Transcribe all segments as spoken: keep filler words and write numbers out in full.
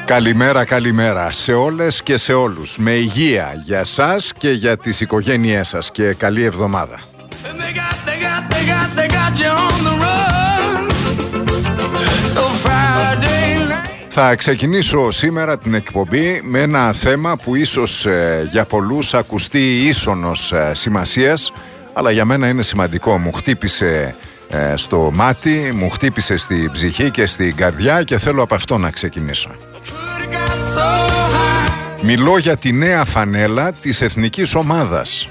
Καλημέρα, καλημέρα σε όλες και σε όλους. Με υγεία για σας και για τις οικογένειές σας και καλή εβδομάδα. Θα ξεκινήσω σήμερα την εκπομπή με ένα θέμα που ίσως ε, για πολλούς ακουστεί ίσονος ε, σημασίας, αλλά για μένα είναι σημαντικό. Μου χτύπησε ε, στο μάτι, μου χτύπησε στη ψυχή και στην καρδιά και θέλω από αυτό να ξεκινήσω. Μιλώ για τη νέα φανέλα της εθνικής ομάδας.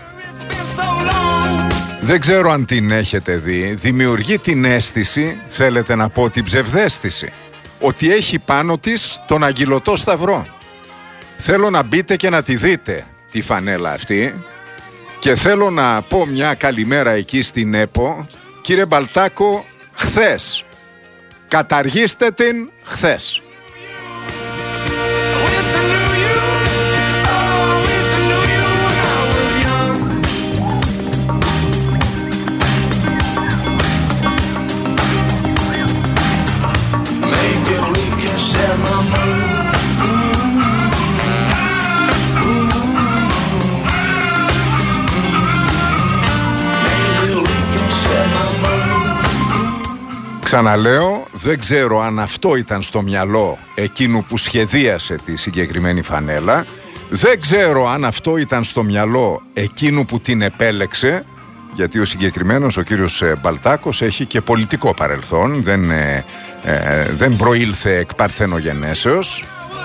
Δεν ξέρω αν την έχετε δει. Δημιουργεί την αίσθηση, θέλετε να πω την ψευδαίσθηση, ότι έχει πάνω της τον αγγυλωτό σταυρό. Θέλω να μπείτε και να τη δείτε τη φανέλα αυτή και θέλω να πω μια καλημέρα εκεί στην ΕΠΟ. Κύριε Μπαλτάκο, χθες καταργήστε την χθες. Ξαναλέω, δεν ξέρω αν αυτό ήταν στο μυαλό εκείνου που σχεδίασε τη συγκεκριμένη φανέλα. Δεν ξέρω αν αυτό ήταν στο μυαλό εκείνου που την επέλεξε, γιατί ο συγκεκριμένος, ο κύριος Μπαλτάκος, έχει και πολιτικό παρελθόν, δεν, ε, ε, δεν προήλθε εκ παρθενογενέσεως.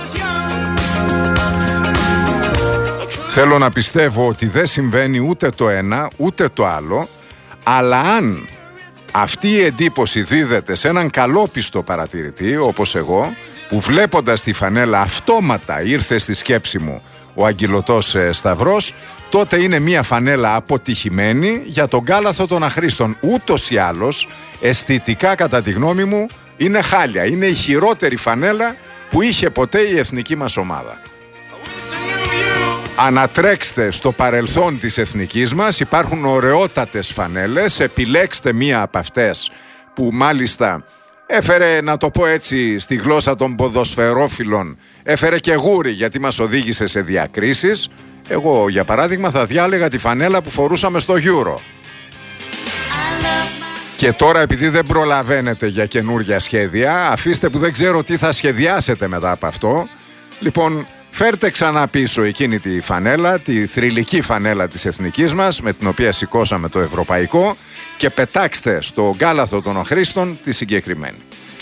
Θέλω να πιστεύω ότι δεν συμβαίνει ούτε το ένα ούτε το άλλο, αλλά αν αυτή η εντύπωση δίδεται σε έναν καλόπιστο παρατηρητή όπως εγώ, που βλέποντας τη φανέλα αυτόματα ήρθε στη σκέψη μου ο αγγυλωτός σταυρός, τότε είναι μια φανέλα αποτυχημένη για τον κάλαθο των αχρήστων. Ούτως ή άλλως, αισθητικά κατά τη γνώμη μου, είναι χάλια. Είναι η χειρότερη φανέλα που είχε ποτέ η εθνική μας ομάδα. Ανατρέξτε στο παρελθόν της εθνικής μας, υπάρχουν ωραιότατες φανέλες, επιλέξτε μία από αυτές που μάλιστα έφερε, να το πω έτσι στη γλώσσα των ποδοσφαιρόφιλων, έφερε και γούρι γιατί μας οδήγησε σε διακρίσεις. Εγώ για παράδειγμα θα διάλεγα τη φανέλα που φορούσαμε στο Euro. Και τώρα, επειδή δεν προλαβαίνετε για καινούργια σχέδια, αφήστε που δεν ξέρω τι θα σχεδιάσετε μετά από αυτό. Λοιπόν, φέρτε ξανά πίσω εκείνη τη φανέλα, τη θρυλική φανέλα της εθνικής μας, με την οποία σηκώσαμε το ευρωπαϊκό, και πετάξτε στο γκάλαθο των αχρήστων τη συγκεκριμένη.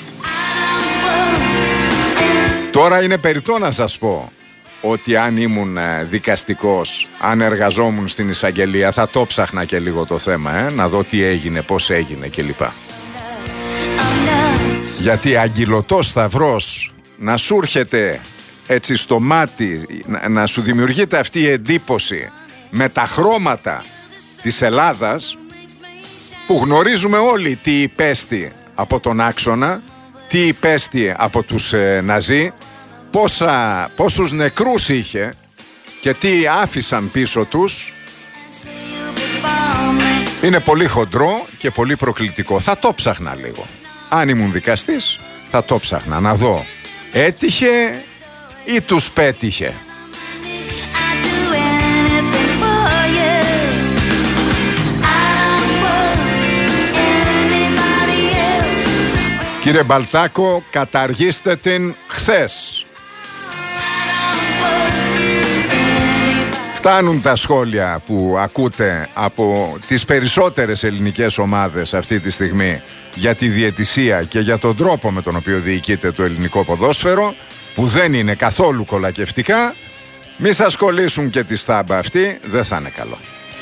Τώρα είναι περιττό να σας πω ότι αν ήμουν δικαστικός, αν εργαζόμουν στην εισαγγελία, θα το ψάχνα και λίγο το θέμα, ε, να δω τι έγινε, πώς έγινε κλπ. Γιατί αγγυλωτός σταυρός να σου έρχεται έτσι στο μάτι, να, να σου δημιουργείται αυτή η εντύπωση με τα χρώματα της Ελλάδας, που γνωρίζουμε όλοι τι υπέστη από τον άξονα, τι υπέστη από τους ε, Ναζί, πόσα, πόσους νεκρούς είχε και τι άφησαν πίσω τους. Είναι πολύ χοντρό και πολύ προκλητικό. Θα το ψάχνα λίγο. Αν ήμουν δικαστής θα το ψάχνα να δω έτυχε ή τους πέτυχε. Κύριε Μπαλτάκο, καταργήστε την χθες. Φτάνουν τα σχόλια που ακούτε από τις περισσότερες ελληνικές ομάδες αυτή τη στιγμή για τη διαιτησία και για τον τρόπο με τον οποίο διοικείται το ελληνικό ποδόσφαιρο, που δεν είναι καθόλου κολακευτικά. Μη σας κολλήσουν και τη στάμπα αυτή, δεν θα είναι καλό.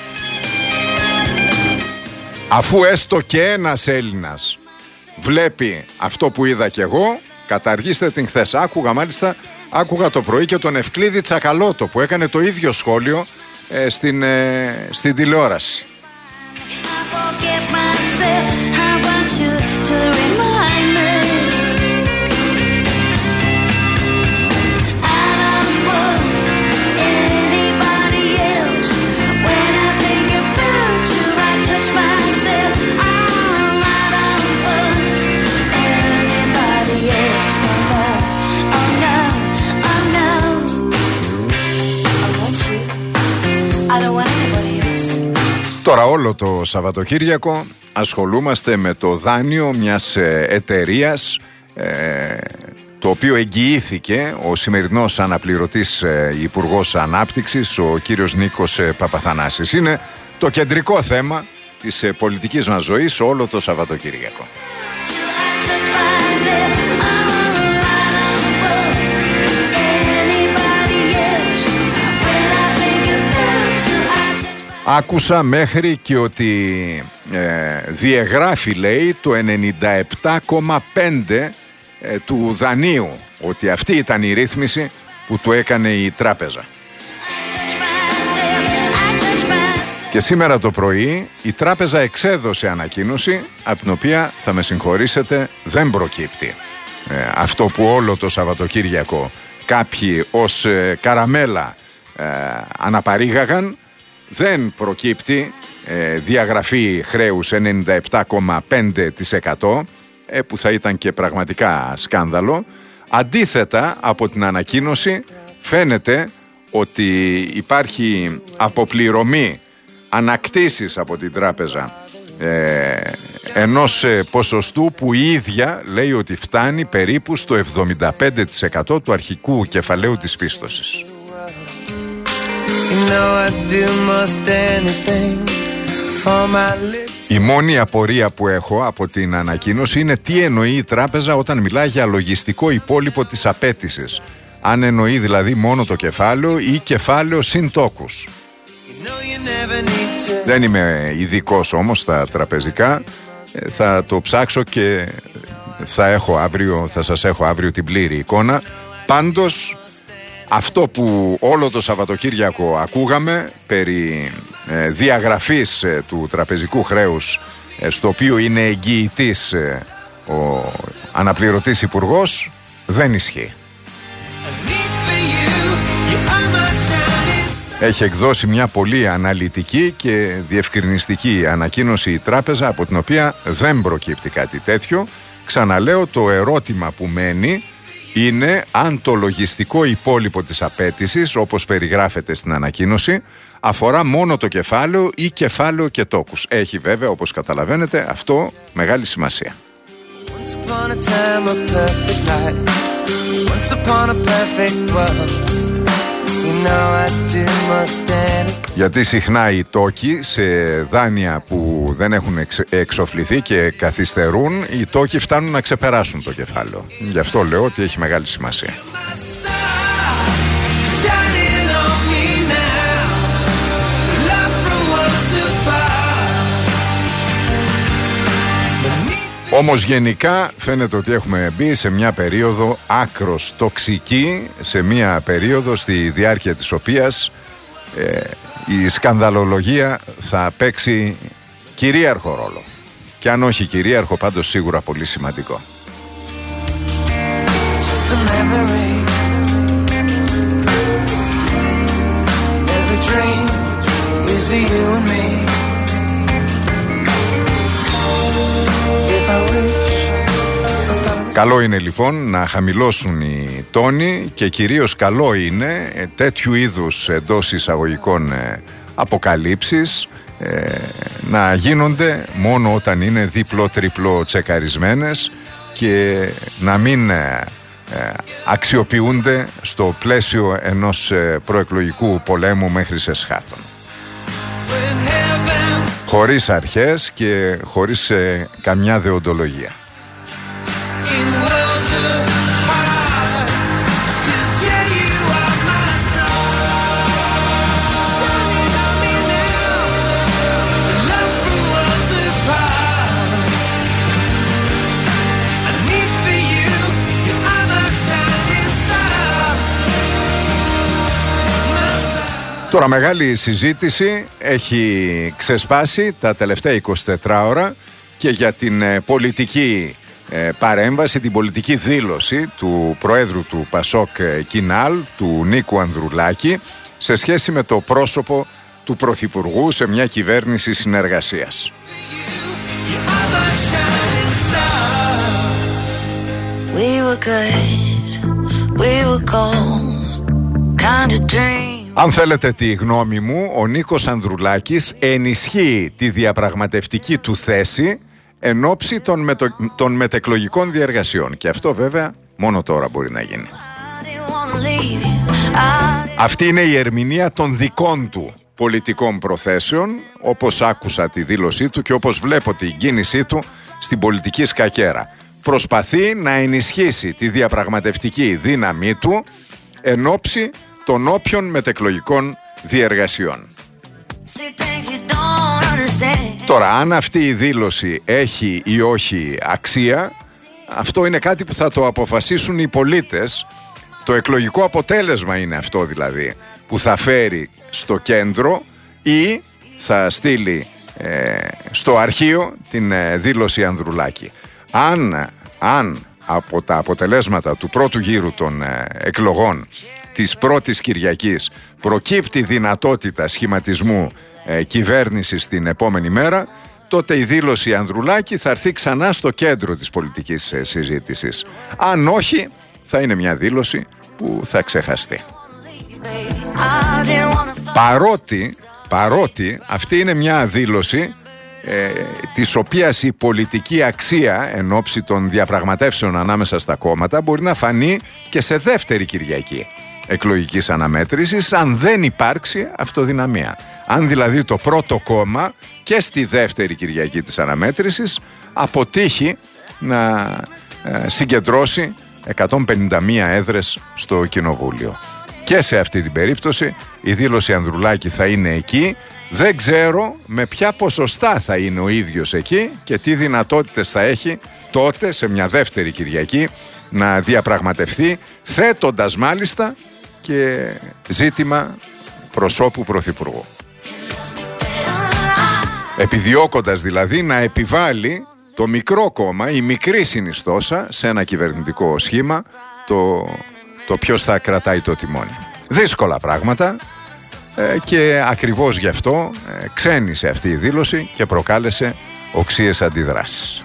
Αφού έστω και ένας Έλληνας βλέπει αυτό που είδα κι εγώ, καταργήστε την χθες. Άκουγα μάλιστα, άκουγα το πρωί και τον Ευκλήδη Τσακαλώτο που έκανε το ίδιο σχόλιο ε, στην, ε, στην τηλεόραση. Τώρα όλο το Σαββατοκύριακο ασχολούμαστε με το δάνειο μιας εταιρείας ε, το οποίο εγγυήθηκε ο σημερινός αναπληρωτής ε, Υπουργός Ανάπτυξης, ο κύριος Νίκος ε, Παπαθανάσης. Είναι το κεντρικό θέμα της ε, πολιτικής μας ζωής όλο το Σαββατοκύριακο. Άκουσα μέχρι και ότι ε, διαγράφει, λέει, το ενενήντα επτά κόμμα πέντε ε, του δανείου, ότι αυτή ήταν η ρύθμιση που του έκανε η τράπεζα. Και σήμερα το πρωί η τράπεζα εξέδωσε ανακοίνωση, από την οποία, θα με συγχωρήσετε, δεν προκύπτει ε, αυτό που όλο το Σαββατοκύριακο κάποιοι ως ε, καραμέλα ε, αναπαρήγαγαν. Δεν προκύπτει ε, διαγραφή χρέους ενενήντα επτά κόμμα πέντε τοις εκατό ε, που θα ήταν και πραγματικά σκάνδαλο. Αντίθετα, από την ανακοίνωση φαίνεται ότι υπάρχει αποπληρωμή, ανακτήσεις από την τράπεζα ε, ενός ε, ποσοστού που η ίδια λέει ότι φτάνει περίπου στο εβδομήντα πέντε τοις εκατό του αρχικού κεφαλαίου της πίστοσης. Η μόνη απορία που έχω από την ανακοίνωση είναι τι εννοεί η τράπεζα όταν μιλάει για λογιστικό υπόλοιπο της απέτησης. Αν εννοεί δηλαδή μόνο το κεφάλαιο ή κεφάλαιο συν τόκους. Δεν είμαι ειδικός όμως στα τραπεζικά. Θα το ψάξω και θα, έχω αύριο, θα σας έχω αύριο την πλήρη εικόνα. Πάντως, αυτό που όλο το Σαββατοκύριακο ακούγαμε περί ε, διαγραφής ε, του τραπεζικού χρέους ε, στο οποίο είναι εγγυητής ε, ο αναπληρωτής υπουργός δεν ισχύει. Έχει εκδώσει μια πολύ αναλυτική και διευκρινιστική ανακοίνωση η τράπεζα, από την οποία δεν προκύπτει κάτι τέτοιο. Ξαναλέω, το ερώτημα που μένει είναι αν το λογιστικό υπόλοιπο της απέτησης, όπως περιγράφεται στην ανακοίνωση, αφορά μόνο το κεφάλαιο ή κεφάλαιο και τόκους. Έχει βέβαια, όπως καταλαβαίνετε, αυτό μεγάλη σημασία. Γιατί συχνά οι τόκοι σε δάνεια που δεν έχουν εξ, εξοφληθεί και καθυστερούν, οι τόκοι φτάνουν να ξεπεράσουν το κεφάλαιο. Γι' αυτό λέω ότι έχει μεγάλη σημασία. Όμως γενικά φαίνεται ότι έχουμε μπει σε μια περίοδο άκρος τοξική, σε μια περίοδο στη διάρκεια της οποίας ε, η σκανδαλολογία θα παίξει κυρίαρχο ρόλο. Και αν όχι κυρίαρχο, πάντως σίγουρα πολύ σημαντικό. Καλό είναι λοιπόν να χαμηλώσουν οι τόνοι και κυρίως καλό είναι ε, τέτοιου είδους εντός εισαγωγικών ε, αποκαλύψεις ε, να γίνονται μόνο όταν είναι δίπλο-τρίπλο τσεκαρισμένες και να μην ε, ε, αξιοποιούνται στο πλαίσιο ενός ε, προεκλογικού πολέμου μέχρι σε σχάτων. Χωρίς αρχές και χωρίς ε, καμιά δεοντολογία. Τώρα μεγάλη συζήτηση έχει ξεσπάσει τα τελευταία εικοσιτέσσερις ώρα και για την ε, πολιτική ε, παρέμβαση, την πολιτική δήλωση του Προέδρου του Πασόκ ε, Κινάλ, του Νίκου Ανδρουλάκη, σε σχέση με το πρόσωπο του Πρωθυπουργού σε μια κυβέρνηση συνεργασίας. We were good, we were gold, kind of dream. Αν θέλετε τη γνώμη μου, ο Νίκος Ανδρουλάκης ενισχύει τη διαπραγματευτική του θέση εν ώψη των, μετω... των μετεκλογικών διεργασιών. Και αυτό βέβαια μόνο τώρα μπορεί να γίνει. Αυτή είναι η ερμηνεία των δικών του πολιτικών προθέσεων, όπως άκουσα τη δήλωσή του και όπως βλέπω την κίνησή του στην πολιτική σκακέρα. Προσπαθεί να ενισχύσει τη διαπραγματευτική δύναμή του εν ώψη των όποιων μετεκλογικών διεργασιών. Τώρα, αν αυτή η δήλωση έχει ή όχι αξία, αυτό είναι κάτι που θα το αποφασίσουν οι πολίτες. Το εκλογικό αποτέλεσμα είναι αυτό δηλαδή, που θα φέρει στο κέντρο ή θα στείλει ε, στο αρχείο την ε, δήλωση Ανδρουλάκη. Αν, αν από τα αποτελέσματα του πρώτου γύρου των ε, εκλογών της πρώτης Κυριακής προκύπτει δυνατότητα σχηματισμού ε, κυβέρνησης την επόμενη μέρα, τότε η δήλωση Ανδρουλάκη θα έρθει ξανά στο κέντρο της πολιτικής ε, συζήτησης. Αν όχι, θα είναι μια δήλωση που θα ξεχαστεί. Παρότι, παρότι αυτή είναι μια δήλωση ε, της οποίας η πολιτική αξία εν ώψη των διαπραγματεύσεων ανάμεσα στα κόμματα μπορεί να φανεί και σε δεύτερη Κυριακή εκλογικής αναμέτρησης, αν δεν υπάρξει αυτοδυναμία. Αν δηλαδή το πρώτο κόμμα και στη δεύτερη Κυριακή της αναμέτρησης αποτύχει να ε, συγκεντρώσει εκατόν πενήντα μία έδρες στο Κοινοβούλιο. Και σε αυτή την περίπτωση η δήλωση Ανδρουλάκη θα είναι εκεί. Δεν ξέρω με ποια ποσοστά θα είναι ο ίδιος εκεί και τι δυνατότητες θα έχει τότε σε μια δεύτερη Κυριακή να διαπραγματευτεί, θέτοντας μάλιστα και ζήτημα προσώπου Πρωθυπουργού. Επιδιώκοντας δηλαδή να επιβάλλει το μικρό κόμμα, η μικρή συνιστόσα σε ένα κυβερνητικό σχήμα, το, το ποιος θα κρατάει το τιμόνι. Δύσκολα πράγματα ε, και ακριβώς γι' αυτό ε, ξένησε αυτή η δήλωση και προκάλεσε οξύες αντιδράσεις.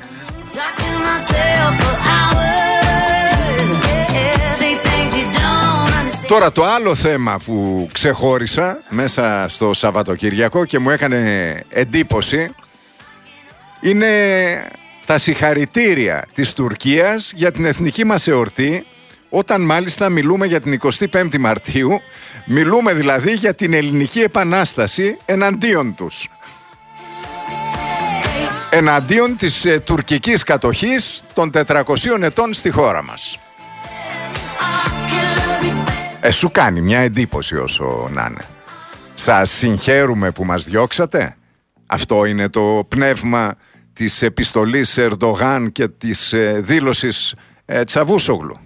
Τώρα το άλλο θέμα που ξεχώρισα μέσα στο Σαββατοκυριακό και μου έκανε εντύπωση είναι τα συγχαρητήρια της Τουρκίας για την εθνική μας εορτή, όταν μάλιστα μιλούμε για την εικοστή πέμπτη Μαρτίου, μιλούμε δηλαδή για την Ελληνική Επανάσταση εναντίον τους. Εναντίον της ε, τουρκικής κατοχής των τετρακοσίων ετών στη χώρα μας. Ε, σου κάνει μια εντύπωση όσο να είναι. Σας συγχαίρουμε που μας διώξατε. Αυτό είναι το πνεύμα της επιστολής Ερντογάν και της ε, δήλωσης ε, Τσαβούσογλου.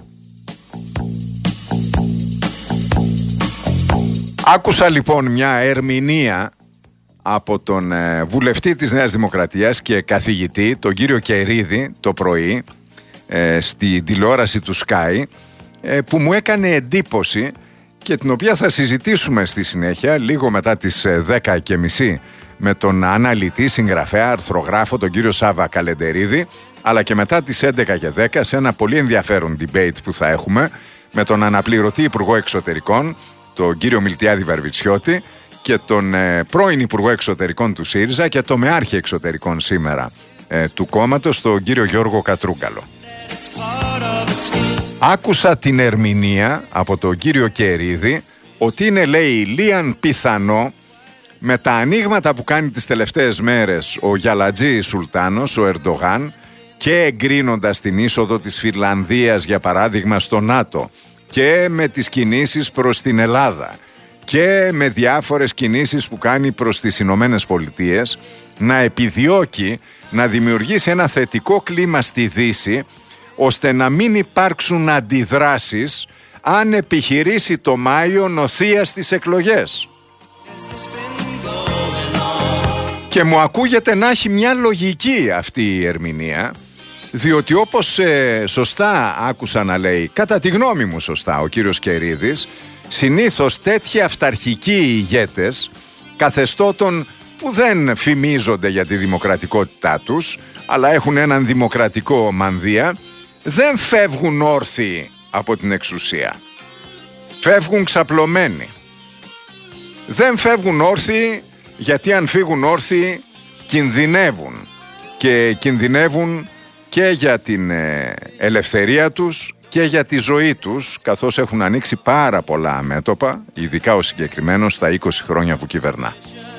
Άκουσα λοιπόν μια ερμηνεία από τον ε, βουλευτή της Νέας Δημοκρατίας και καθηγητή, τον κύριο Κερίδη, το πρωί ε, στην τηλεόραση του Sky, ε, που μου έκανε εντύπωση και την οποία θα συζητήσουμε στη συνέχεια λίγο μετά τις δέκα και μισή με τον αναλυτή, συγγραφέα, αρθρογράφο, τον κύριο Σάβα Καλεντερίδη, αλλά και μετά τις έντεκα και δέκα σε ένα πολύ ενδιαφέρον debate που θα έχουμε με τον αναπληρωτή Υπουργό Εξωτερικών, τον κύριο Μιλτιάδη Βαρβιτσιώτη, και τον ε, πρώην Υπουργό Εξωτερικών του ΣΥΡΙΖΑ και το μεάρχη εξωτερικών σήμερα ε, του κόμματος, τον κύριο Γιώργο Κατρούγκαλο. Άκουσα την ερμηνεία από τον κύριο Κερίδη ότι είναι, λέει, λίαν πιθανό με τα ανοίγματα που κάνει τις τελευταίες μέρες ο Γιαλατζή Σουλτάνος, ο Ερντογάν, και εγκρίνοντας την είσοδο της Φινλανδίας για παράδειγμα στο ΝΑΤΟ και με τις κινήσεις προς την Ελλάδα και με διάφορες κινήσεις που κάνει προς τις Ηνωμένες Πολιτείες, να επιδιώκει να δημιουργήσει ένα θετικό κλίμα στη Δύση ώστε να μην υπάρξουν αντιδράσεις αν επιχειρήσει το Μάιο νοθεία στις εκλογές. Και μου ακούγεται να έχει μια λογική αυτή η ερμηνεία, διότι όπως ε, σωστά άκουσα να λέει, κατά τη γνώμη μου σωστά, ο κύριος Κερίδης, συνήθως τέτοιοι αυταρχικοί ηγέτες καθεστώτων που δεν φημίζονται για τη δημοκρατικότητά τους, αλλά έχουν έναν δημοκρατικό μανδύα, δεν φεύγουν όρθιοι από την εξουσία. Φεύγουν ξαπλωμένοι. δεν φεύγουν όρθιοι, γιατί αν φύγουν όρθιοι κινδυνεύουν. Και κινδυνεύουν και για την ελευθερία τους και για τη ζωή τους, καθώς έχουν ανοίξει πάρα πολλά μέτωπα, ειδικά ο συγκεκριμένος στα είκοσι χρόνια που κυβερνά.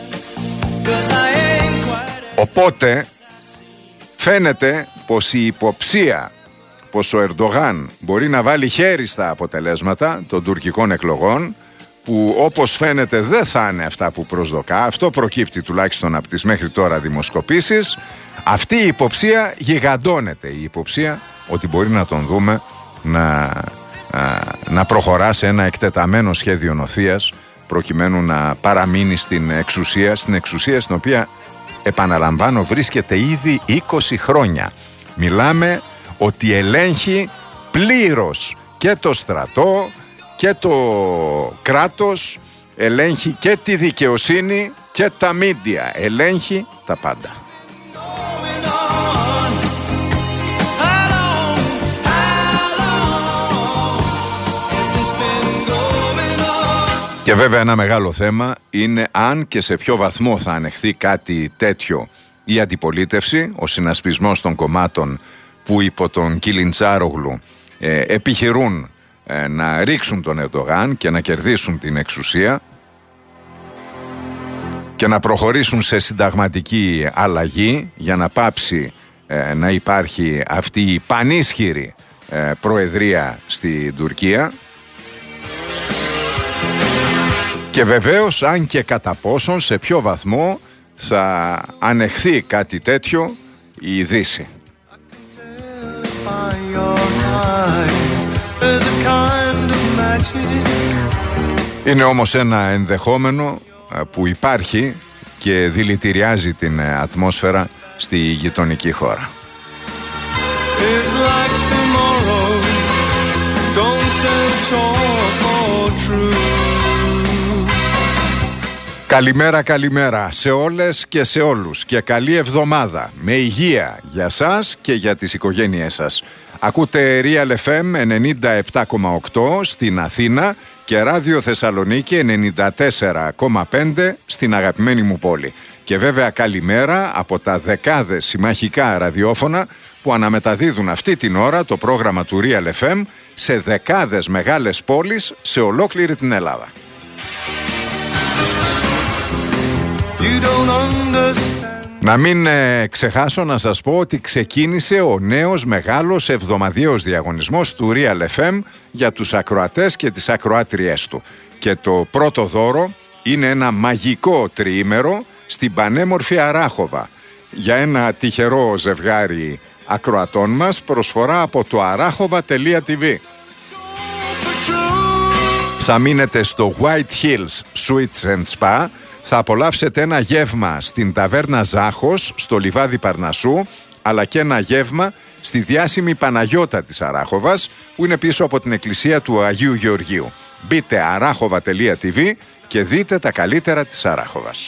Οπότε φαίνεται πως η υποψία πως ο Ερντογάν μπορεί να βάλει χέρι στα αποτελέσματα των τουρκικών εκλογών, που όπως φαίνεται δεν θα είναι αυτά που προσδοκά, αυτό προκύπτει τουλάχιστον από τις μέχρι τώρα δημοσκοπήσεις, αυτή η υποψία γιγαντώνεται, η υποψία ότι μπορεί να τον δούμε να, α, να προχωρά σε ένα εκτεταμένο σχέδιο νοθείας προκειμένου να παραμείνει στην εξουσία, στην εξουσία στην οποία, επαναλαμβάνω, βρίσκεται ήδη είκοσι χρόνια. Μιλάμε ότι ελέγχει πλήρως και το στρατό και το κράτος, ελέγχει και τη δικαιοσύνη και τα μίντια, ελέγχει τα πάντα. Και βέβαια ένα μεγάλο θέμα είναι αν και σε ποιο βαθμό θα ανεχθεί κάτι τέτοιο η αντιπολίτευση, ο συνασπισμός των κομμάτων που υπό τον Κιλιντσάρογλου ε, επιχειρούν ε, να ρίξουν τον Ερντογάν και να κερδίσουν την εξουσία και να προχωρήσουν σε συνταγματική αλλαγή για να πάψει ε, να υπάρχει αυτή η πανίσχυρη ε, προεδρία στην Τουρκία. Και βεβαίως αν και κατά πόσον, σε ποιο βαθμό θα ανεχθεί κάτι τέτοιο η Δύση. Είναι όμως ένα ενδεχόμενο που υπάρχει και δηλητηριάζει την ατμόσφαιρα στη γειτονική χώρα. Καλημέρα, καλημέρα σε όλες και σε όλους και καλή εβδομάδα με υγεία για σας και για τις οικογένειές σας. Ακούτε Real εφ εμ ενενήντα επτά κόμμα οκτώ στην Αθήνα και Ράδιο Θεσσαλονίκη ενενήντα τέσσερα κόμμα πέντε στην αγαπημένη μου πόλη. Και βέβαια καλημέρα από τα δεκάδες συμμαχικά ραδιόφωνα που αναμεταδίδουν αυτή την ώρα το πρόγραμμα του Real εφ εμ σε δεκάδες μεγάλες πόλεις σε ολόκληρη την Ελλάδα. Να μην ε, ξεχάσω να σας πω ότι ξεκίνησε ο νέος μεγάλος εβδομαδιαίος διαγωνισμός του Real εφ εμ για τους ακροατές και τις ακροάτριές του. Και το πρώτο δώρο είναι ένα μαγικό τριήμερο στην πανέμορφη Αράχοβα για ένα τυχερό ζευγάρι ακροατών μας, προσφορά από το αράχοβα τελεία τι βι. Θα μείνετε στο White Hills Suites and Spa. Θα απολαύσετε ένα γεύμα στην ταβέρνα Ζάχος στο λιβάδι Παρνασσού, αλλά και ένα γεύμα στη διάσημη Παναγιώτα της Αράχοβας που είναι πίσω από την εκκλησία του Αγίου Γεωργίου. Μπείτε αράχοβα τελεία τι βι και δείτε τα καλύτερα της Αράχοβας.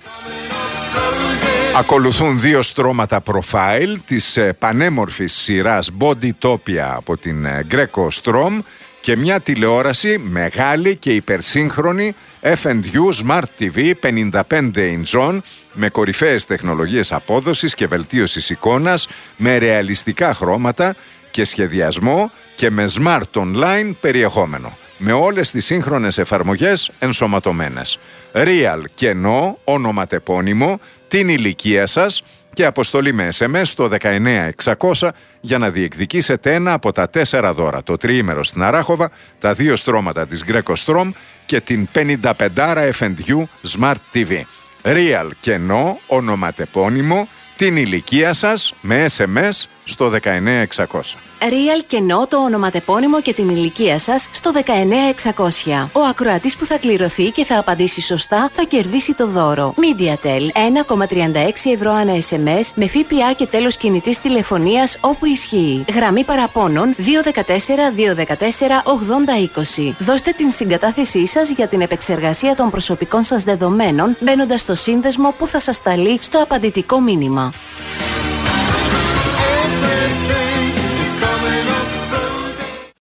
Ακολουθούν δύο στρώματα προφάιλ της πανέμορφης σειράς Bodytopia από την Greco Strom και μια τηλεόραση μεγάλη και υπερσύγχρονη εφ εντ γιου Smart τι βι πενήντα πέντε inch με κορυφαίες τεχνολογίες απόδοσης και βελτίωσης εικόνας, με ρεαλιστικά χρώματα και σχεδιασμό και με Smart Online περιεχόμενο, με όλες τις σύγχρονες εφαρμογές ενσωματωμένες. Real κενό, ονοματεπώνυμο, την ηλικία σας και αποστολή με ες εμ ες στο δεκαεννέα εξακόσια για να διεκδικήσετε ένα από τα τέσσερα δώρα, το τριήμερο στην Αράχοβα, τα δύο στρώματα της Greco Strom και την πενήντα πέντε εφ εντ γιου Smart τι βι. Real κενό, ονοματεπώνυμο, την ηλικία σας με ες εμ ες στο δεκαεννέα εξακόσια. Real κενό, το ονοματεπώνυμο και την ηλικία σας στο δεκαεννέα εξακόσια. Ο ακροατής που θα κληρωθεί και θα απαντήσει σωστά θα κερδίσει το δώρο. MediaTel ένα κόμμα τριάντα έξι ευρώ ανά ες εμ ες με ΦΠΑ και τέλος κινητής τηλεφωνίας όπου ισχύει. Γραμμή παραπώνων δύο ένα τέσσερα δύο ένα τέσσερα ογδόντα είκοσι. Δώστε την συγκατάθεσή σας για την επεξεργασία των προσωπικών σας δεδομένων μπαίνοντας στο σύνδεσμο που θα σας σταλεί στο απαντητικό μήνυμα.